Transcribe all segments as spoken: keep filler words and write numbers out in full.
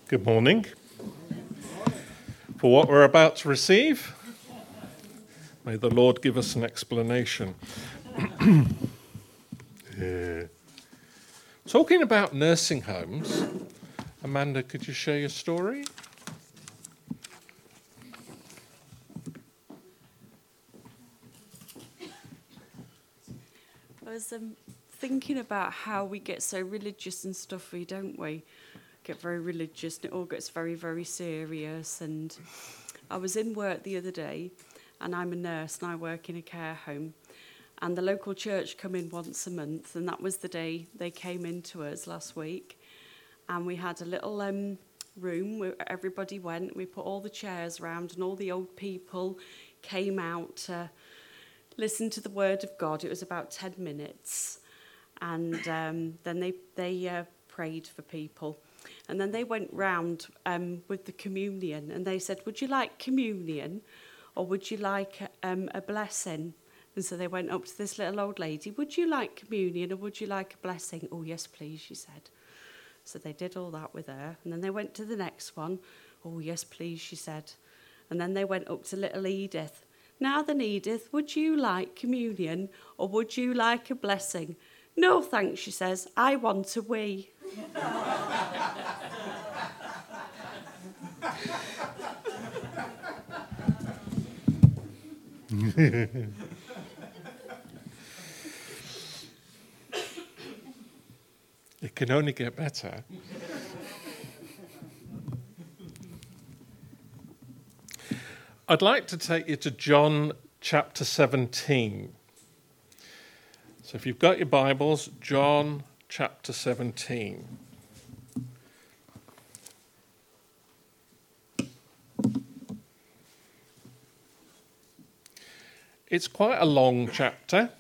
Good morning. For what we're about to receive, may the Lord give us an explanation. Yeah. Talking about nursing homes, Amanda, could you share your story? I was um, thinking about how we get so religious and stuffy, don't we? Get very religious and it all gets very, very serious. And I was in work the other day, and I'm a nurse and I work in a care home. And the local church come in once a month, and that was the day they came in to us last week. And we had a little um, room where everybody went. We put all the chairs around, and all the old people came out to listen to the word of God. It was about ten minutes. And um, then they, they uh, prayed for people. And then they went round um, with the communion, and they said, would you like communion or would you like um, a blessing? And so they went up to this little old lady, would you like communion or would you like a blessing? Oh, yes, please, she said. So they did all that with her. And then they went to the next one. Oh, yes, please, she said. And then they went up to little Edith. Now then, Edith, would you like communion or would you like a blessing? No, thanks, she says. I want a wee. It can only get better. I'd like to take you to John chapter seventeen. So if you've got your Bibles, John chapter seventeen. It's quite a long chapter,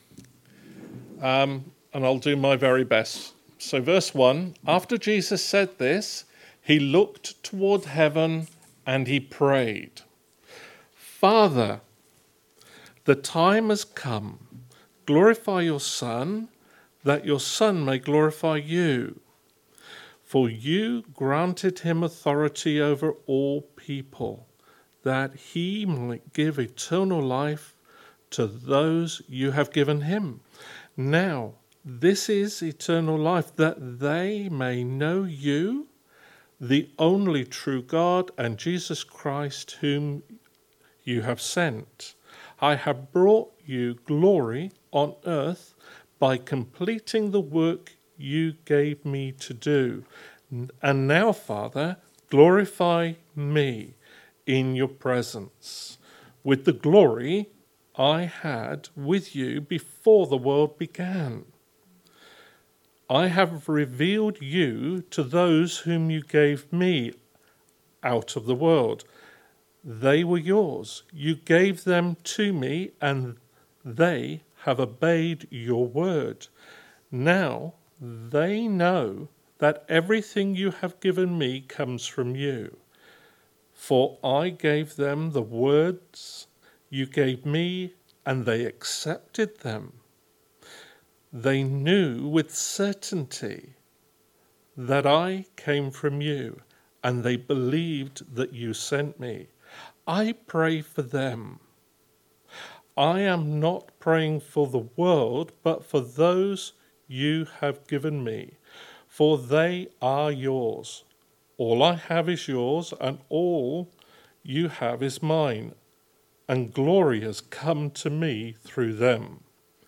um, and I'll do my very best. So verse one, after Jesus said this, he looked toward heaven and he prayed, Father, the time has come. Glorify your Son, that your Son may glorify you. For you granted him authority over all people, that he might give eternal life to those you have given him. Now, this is eternal life, that they may know you, the only true God, and Jesus Christ, whom you have sent. I have brought you glory on earth by completing the work you gave me to do. And now, Father, glorify me in your presence with the glory I had with you before the world began. I have revealed you to those whom you gave me out of the world. They were yours. You gave them to me, and they have obeyed your word. Now they know that everything you have given me comes from you. For I gave them the words you gave me, and they accepted them. They knew with certainty that I came from you, and they believed that you sent me. I pray for them. I am not praying for the world, but for those you have given me, for they are yours. All I have is yours, and all you have is mine, and glory has come to me through them.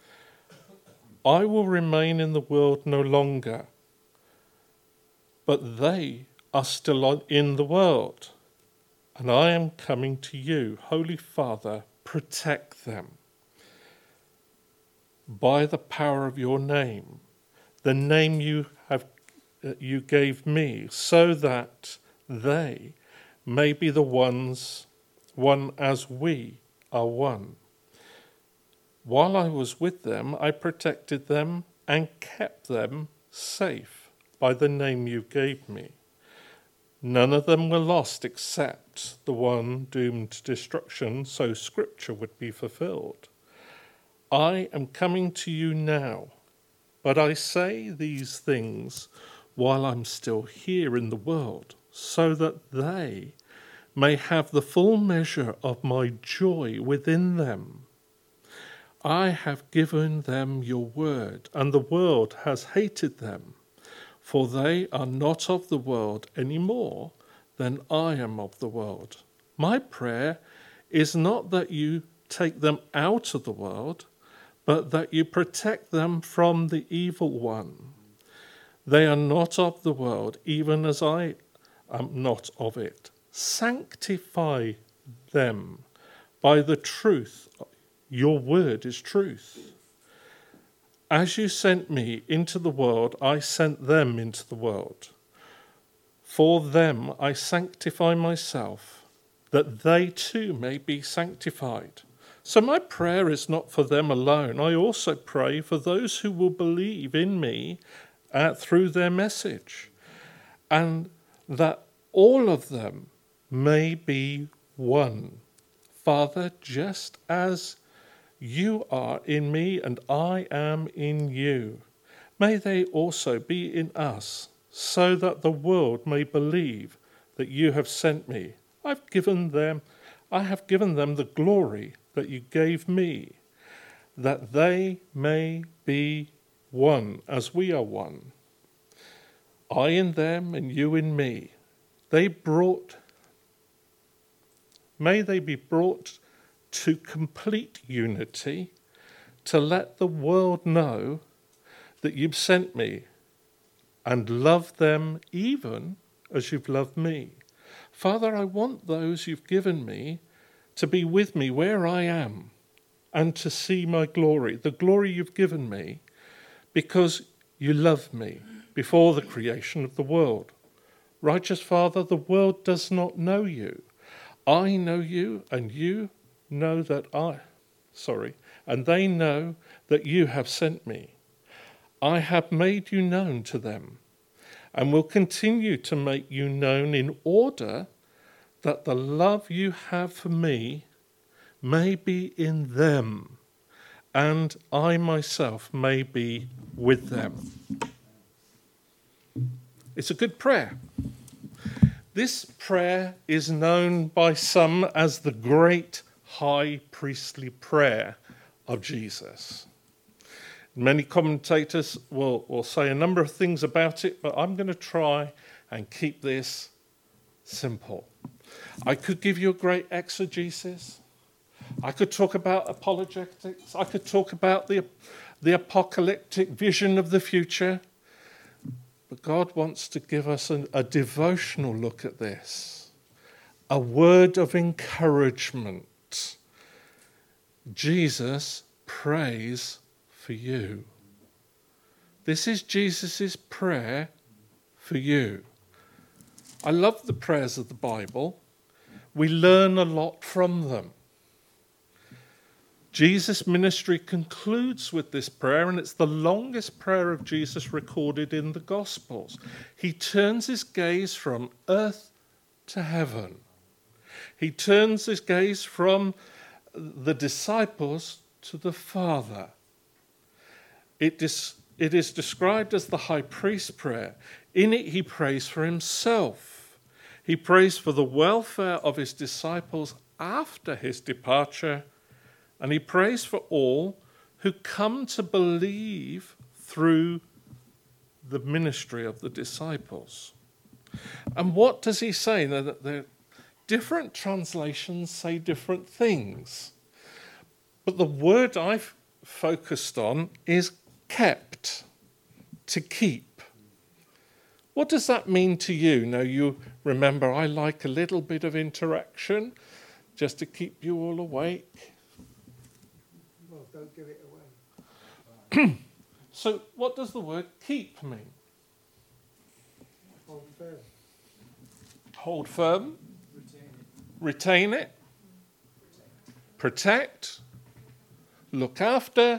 I will remain in the world no longer, but they are still in the world, and I am coming to you. Holy Father, protect them by the power of your name, the name you have you gave me, so that they may be the ones one as we are one. While I was with them, I protected them and kept them safe by the name you gave me. None of them were lost except the one doomed to destruction, so Scripture would be fulfilled. I am coming to you now, but I say these things while I'm still here in the world, so that they may have the full measure of my joy within them. I have given them your word, and the world has hated them, for they are not of the world any more than I am of the world. My prayer is not that you take them out of the world, but that you protect them from the evil one. They are not of the world, even as I am not of it. Sanctify them by the truth. Your word is truth. As you sent me into the world, I sent them into the world. For them I sanctify myself, that they too may be sanctified. So my prayer is not for them alone. I also pray for those who will believe in me uh, through their message, and that all of them may be one. Father, just as you are in me and I am in you, may they also be in us, so that the world may believe that you have sent me. I've given them, I have given them the glory that you gave me, that they may be one as we are one. I in them and you in me. They brought, may they be brought to complete unity, to let the world know that you've sent me and love them even as you've loved me. Father, I want those you've given me to be with me where I am and to see my glory, the glory you've given me, because you loved me before the creation of the world. Righteous Father, the world does not know you. I know you, and you know that I, sorry, and they know that you have sent me. I have made you known to them, and will continue to make you known, in order that the love you have for me may be in them, and I myself may be with them. It's a good prayer. This prayer is known by some as the great high priestly prayer of Jesus. Many commentators will, will say a number of things about it, but I'm going to try and keep this simple. I could give you a great exegesis. I could talk about apologetics. I could talk about the, the apocalyptic vision of the future. But God wants to give us a, a devotional look at this, a word of encouragement. Jesus prays for you. This is Jesus' prayer for you. I love the prayers of the Bible. We learn a lot from them. Jesus' ministry concludes with this prayer, and it's the longest prayer of Jesus recorded in the Gospels. He turns his gaze from earth to heaven. He turns his gaze from the disciples to the Father. It is, it is described as the high priest's prayer. In it, he prays for himself. He prays for the welfare of his disciples after his departure, and he prays for all who come to believe through the ministry of the disciples. And what does he say? The, the different translations say different things. But the word I've focused on is kept, to keep. What does that mean to you? Now, you remember I like a little bit of interaction just to keep you all awake. Well, don't give it away. So what does the word keep mean? Hold firm. Hold firm. Retain it. Retain it. Protect. Look after.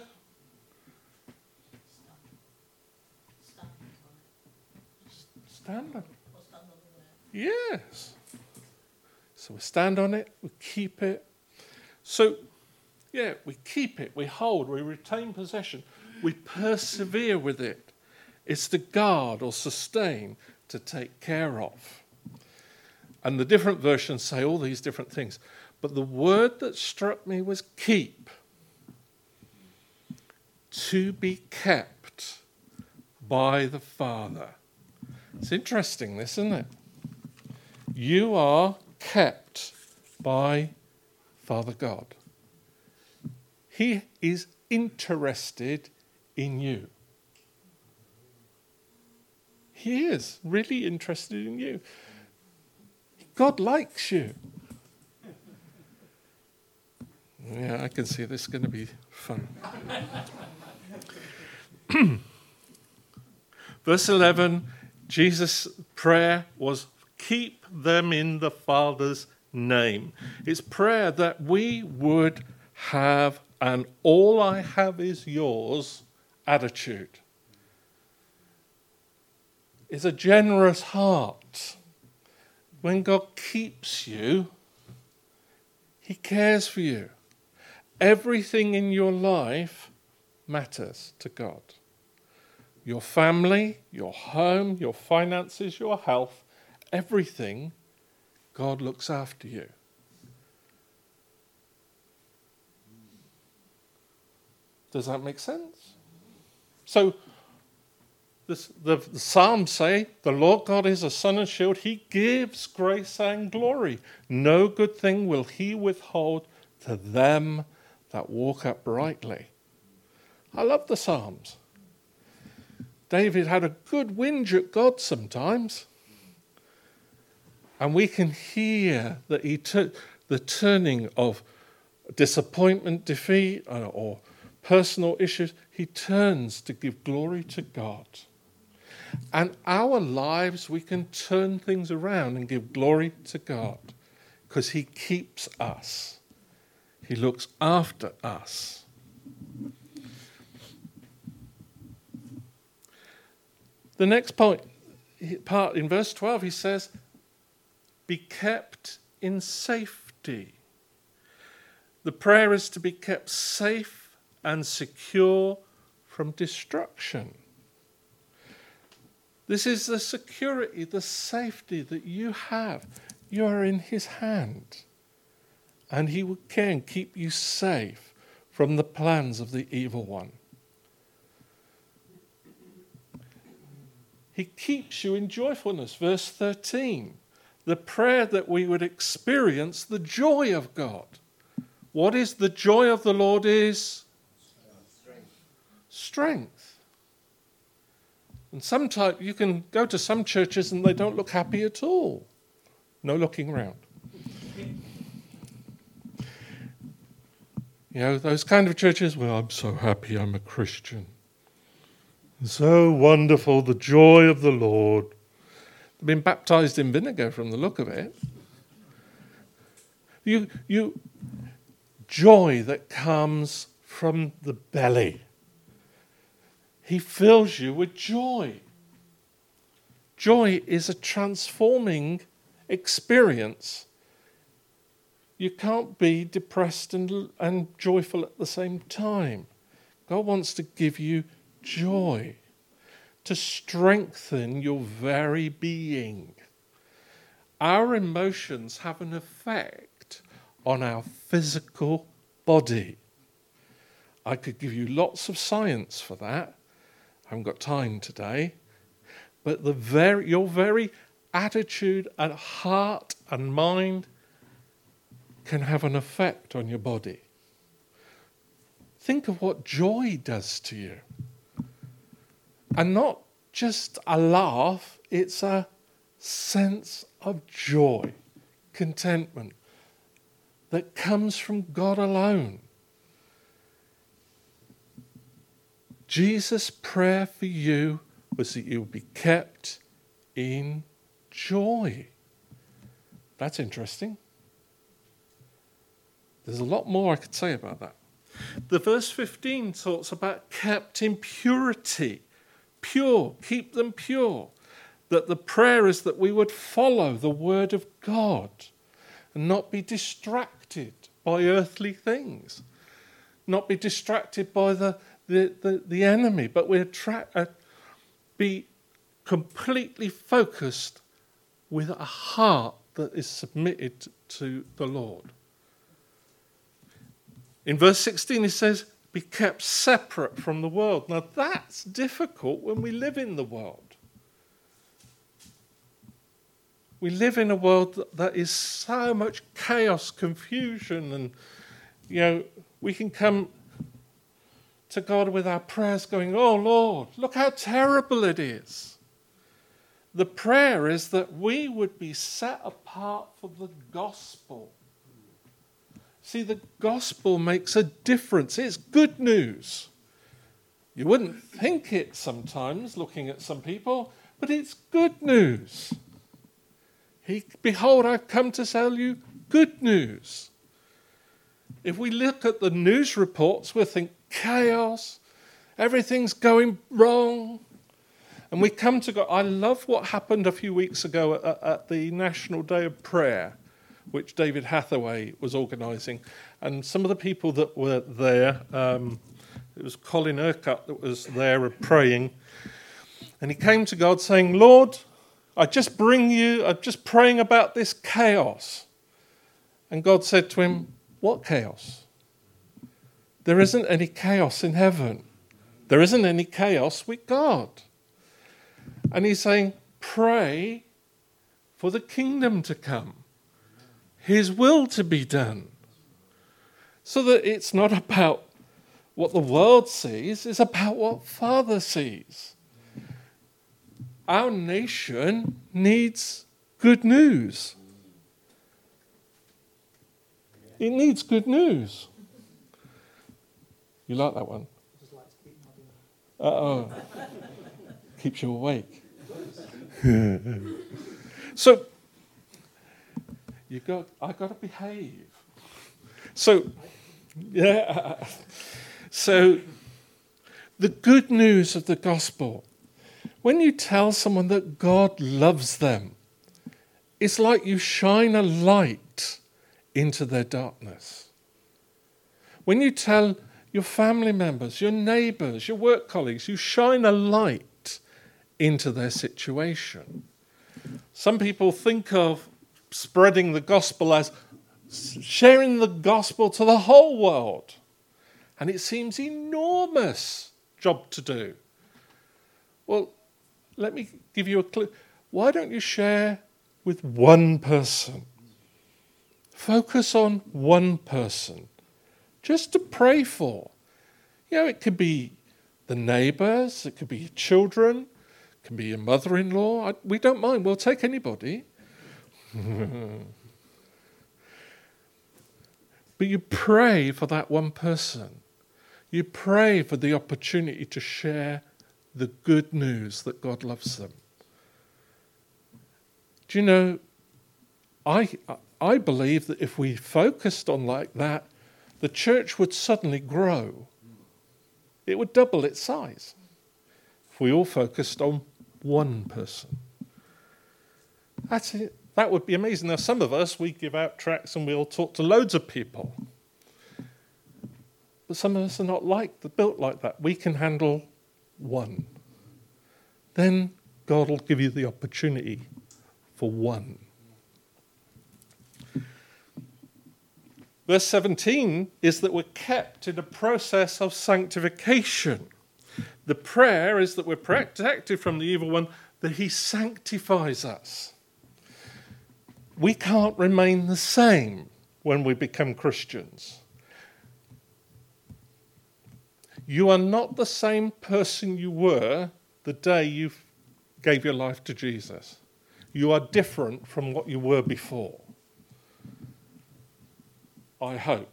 Stand on it. Yes. So we stand on it, we keep it. So, yeah, we keep it, we hold, we retain possession, we persevere with it. It's to guard or sustain, to take care of. And the different versions say all these different things. But the word that struck me was keep. To be kept by the Father. It's interesting, this, isn't it? You are kept by Father God. He is interested in you. He is really interested in you. God likes you. Yeah, I can see this is going to be fun. Verse eleven, Jesus' prayer was, keep them in the Father's name. It's prayer that we would have an all I have is yours attitude. It's a generous heart. When God keeps you, he cares for you. Everything in your life matters to God. Your family, your home, your finances, your health, everything, God looks after you. Does that make sense? So, this, the, the Psalms say, the Lord God is a sun and shield. He gives grace and glory. No good thing will he withhold to them that walk uprightly. I love the Psalms. David had a good whinge at God sometimes. And we can hear that he took the turning of disappointment, defeat, or personal issues. He turns to give glory to God. And our lives, we can turn things around and give glory to God because he keeps us. He looks after us. The next point, part in verse twelve, he says, be kept in safety. The prayer is to be kept safe and secure from destruction. This is the security, the safety that you have. You are in his hand. And he can keep you safe from the plans of the evil one. He keeps you in joyfulness. Verse thirteen. The prayer that we would experience the joy of God. What is the joy of the Lord is? Strength. Strength. And sometimes you can go to some churches and they don't look happy at all. No looking round. You know, those kind of churches, well, I'm so happy I'm a Christian. So wonderful, the joy of the Lord. They've been baptized in vinegar from the look of it. You, you, joy that comes from the belly. He fills you with joy. Joy is a transforming experience. You can't be depressed and, and joyful at the same time. God wants to give you joy, to strengthen your very being. Our emotions have an effect on our physical body. I could give you lots of science for that. I haven't got time today. But the very, your very attitude and heart and mind can have an effect on your body. Think of what joy does to you. And not just a laugh, it's a sense of joy, contentment that comes from God alone. Jesus' prayer for you was that you would be kept in joy. That's interesting. There's a lot more I could say about that. The verse fifteen talks about kept in purity. Pure, keep them pure. That the prayer is that we would follow the word of God and not be distracted by earthly things. Not be distracted by the, the, the, the enemy, but we're tra- uh, be completely focused with a heart that is submitted to the Lord. In verse sixteen, he says, be kept separate from the world. Now, that's difficult when we live in the world. We live in a world that is so much chaos, confusion, and, you know, we can come to God with our prayers going, oh, Lord, look how terrible it is. The prayer is that we would be set apart for the gospel. See, the gospel makes a difference. It's good news. You wouldn't think it sometimes, looking at some people, but it's good news. He, behold, I've come to tell you good news. If we look at the news reports, we'll think chaos, everything's going wrong. And we come to God. I love what happened a few weeks ago at, at the National Day of Prayer, which David Hathaway was organising. And some of the people that were there, um, it was Colin Urquhart that was there praying. And he came to God saying, Lord, I just bring you, I'm just praying about this chaos. And God said to him, what chaos? There isn't any chaos in heaven. There isn't any chaos with God. And he's saying, pray for the kingdom to come. His will to be done. So that it's not about what the world sees, it's about what Father sees. Our nation needs good news. It needs good news. You like that one? Just like to keep nodding. Uh-oh. Keeps you awake. So, you got, I got to behave. So, yeah. So, the good news of the gospel. When you tell someone that God loves them, it's like you shine a light into their darkness. When you tell your family members, your neighbours, your work colleagues, you shine a light into their situation. Some people think of spreading the gospel as sharing the gospel to the whole world. And it seems enormous job to do. Well, let me give you a clue. Why don't you share with one person? Focus on one person. Just to pray for. You know, it could be the neighbours, it could be your children, it can be your mother-in-law. I, we don't mind, we'll take anybody. But you pray for that one person. You pray for the opportunity to share the good news that God loves them. Do you know, I I believe that if we focused on like that, the church would suddenly grow. It would double its size if we all focused on one person. That's it. That would be amazing. Now, some of us, we give out tracts and we all talk to loads of people. But some of us are not like built like that. We can handle one. Then God will give you the opportunity for one. Verse seventeen is that we're kept in a process of sanctification. The prayer is that we're protected from the evil one, that he sanctifies us. We can't remain the same when we become Christians. You are not the same person you were the day you gave your life to Jesus. You are different from what you were before. I hope.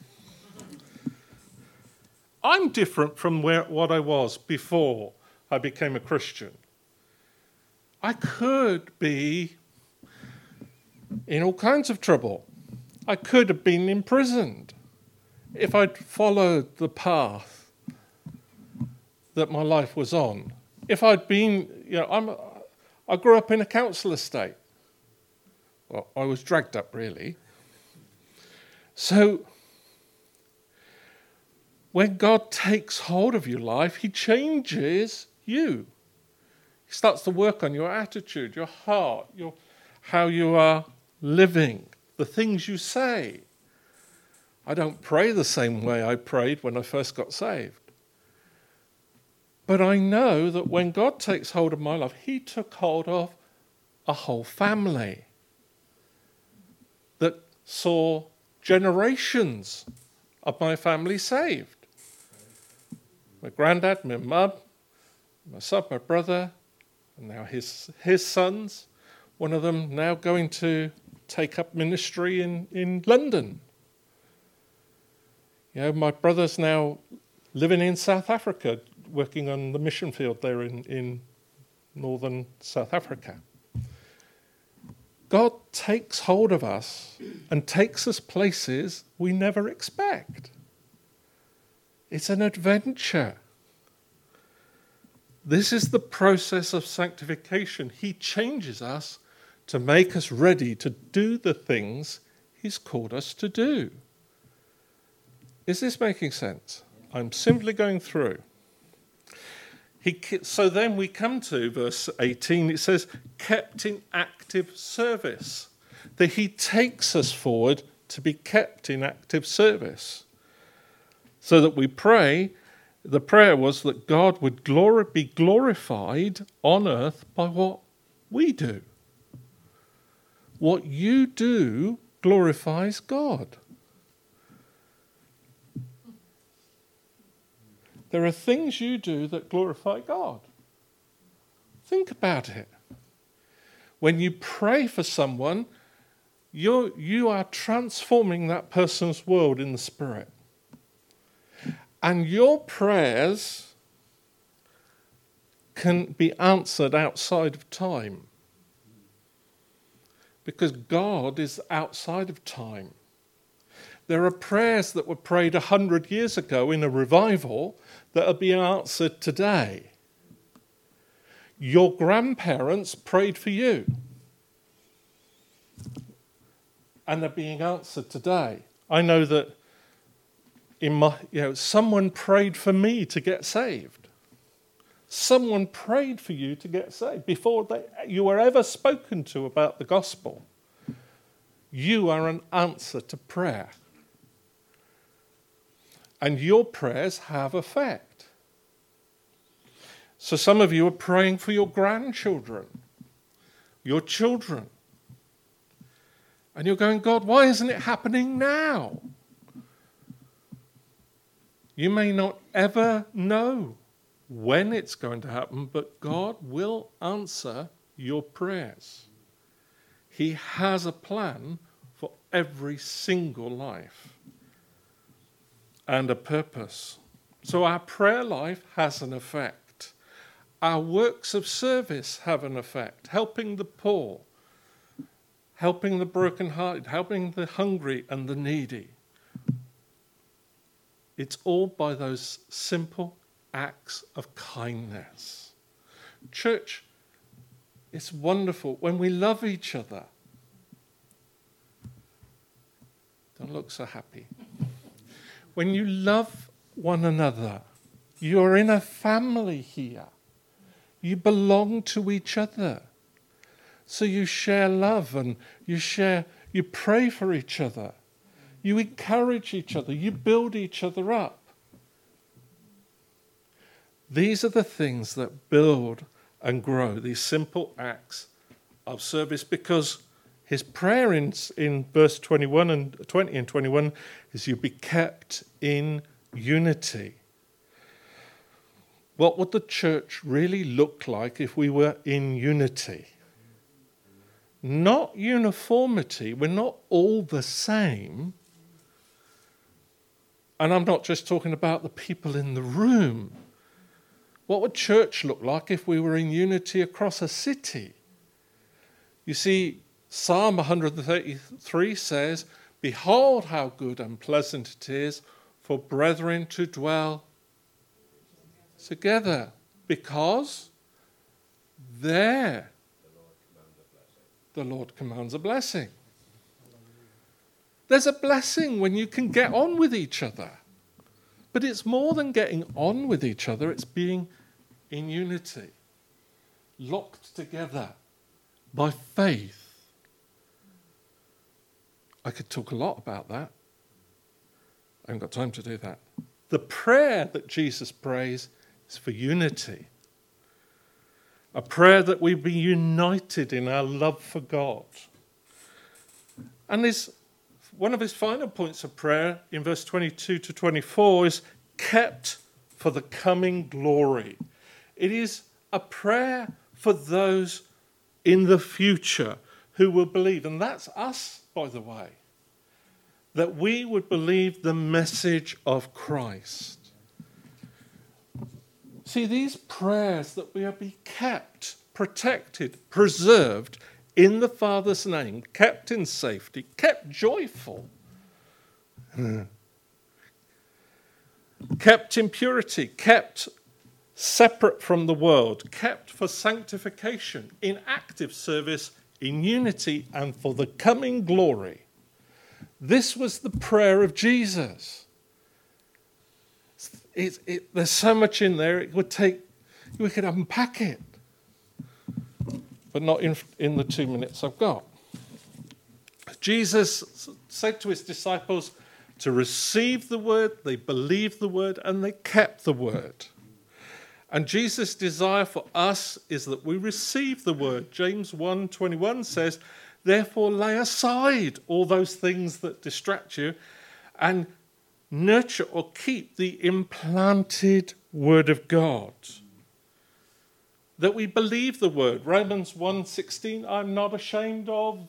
I'm different from where, what I was before I became a Christian. I could be in all kinds of trouble. I could have been imprisoned if I'd followed the path that my life was on. If I'd been, you know, I'm, I grew up in a council estate. Well, I was dragged up, really. So, when God takes hold of your life, he changes you. He starts to work on your attitude, your heart, your how you are living, the things you say. I don't pray the same way I prayed when I first got saved. But I know that when God takes hold of my life, he took hold of a whole family that saw generations of my family saved. My granddad, my mum, myself, my brother, and now his his sons, one of them now going to take up ministry in, in London. You know, my brother's now living in South Africa, working on the mission field there in, in northern South Africa. God takes hold of us and takes us places we never expect. It's an adventure. This is the process of sanctification. He changes us to make us ready to do the things he's called us to do. Is this making sense? I'm simply going through. He, so then we come to verse eighteen. It says, kept in active service. That he takes us forward to be kept in active service. So that we pray, the prayer was that God would glor- be glorified on earth by what we do. What you do glorifies God. There are things you do that glorify God. Think about it. When you pray for someone, you're, you are transforming that person's world in the Spirit. And your prayers can be answered outside of time. Because God is outside of time. There are prayers that were prayed a hundred years ago in a revival that are being answered today. Your grandparents prayed for you. And they're being answered today. I know that in my, you know, someone prayed for me to get saved. Someone prayed for you to get saved before they, you were ever spoken to about the gospel. You are an answer to prayer. And your prayers have effect. So some of you are praying for your grandchildren, your children. And you're going, God, why isn't it happening now? You may not ever know when it's going to happen, but God will answer your prayers. He has a plan for every single life and a purpose. So our prayer life has an effect. Our works of service have an effect, helping the poor, helping the brokenhearted, helping the hungry and the needy. It's all by those simple acts of kindness. Church, it's wonderful when we love each other. Don't look so happy. When you love one another, you're in a family here. You belong to each other. So you share love and you share, you pray for each other. You encourage each other. You build each other up. These are the things that build and grow, these simple acts of service, because his prayer in, in verse twenty-one and twenty and twenty-one is you be kept in unity. What would the church really look like if we were in unity? Not uniformity. We're not all the same. And I'm not just talking about the people in the room. What would church look like if we were in unity across a city? You see, Psalm one thirty-three says, "Behold how good and pleasant it is for brethren to dwell together, because there the Lord commands a blessing." There's a blessing when you can get on with each other. But it's more than getting on with each other, it's being in unity, locked together by faith. I could talk a lot about that. I haven't got time to do that. The prayer that Jesus prays is for unity. A prayer that we be united in our love for God. And his, one of his final points of prayer in verse twenty-two to twenty-four is kept for the coming glory. It is a prayer for those in the future who will believe. And that's us, by the way. That we would believe the message of Christ. See, these prayers that we are be kept, protected, preserved in the Father's name, kept in safety, kept joyful, kept in purity, kept separate from the world, kept for sanctification, in active service, in unity, and for the coming glory. This was the prayer of Jesus. It, it, there's so much in there, it would take, we could unpack it. But not in, in the two minutes I've got. Jesus said to his disciples to receive the word, they believed the word, and they kept the word. And Jesus' desire for us is that we receive the word. James one twenty-one says, therefore lay aside all those things that distract you and nurture or keep the implanted word of God. That we believe the word. Romans one sixteen, I'm not ashamed of,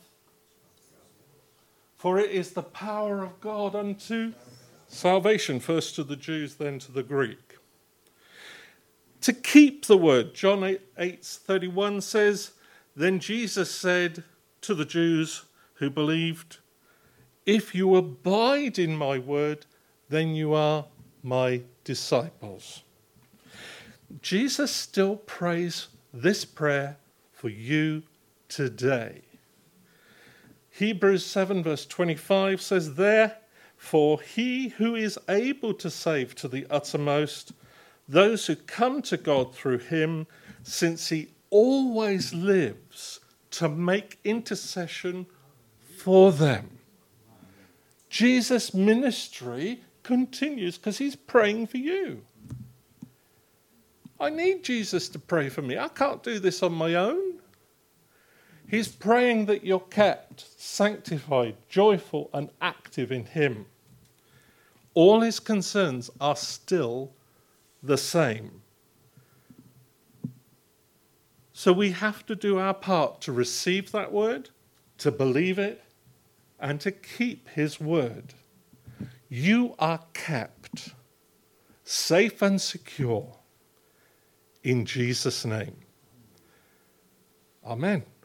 for it is the power of God unto salvation, first to the Jews, then to the Greek. To keep the word, John eight thirty-one says, then Jesus said to the Jews who believed, if you abide in my word, then you are my disciples. Jesus still prays this prayer for you today. Hebrews seven verse twenty-five says, therefore he who is able to save to the uttermost those who come to God through him, since he always lives to make intercession for them. Jesus' ministry continues because he's praying for you. I need Jesus to pray for me. I can't do this on my own. He's praying that you're kept, sanctified, joyful, and active in him. All his concerns are still the same. So we have to do our part to receive that word, to believe it, and to keep his word. You are kept, safe and secure, in Jesus' name. Amen.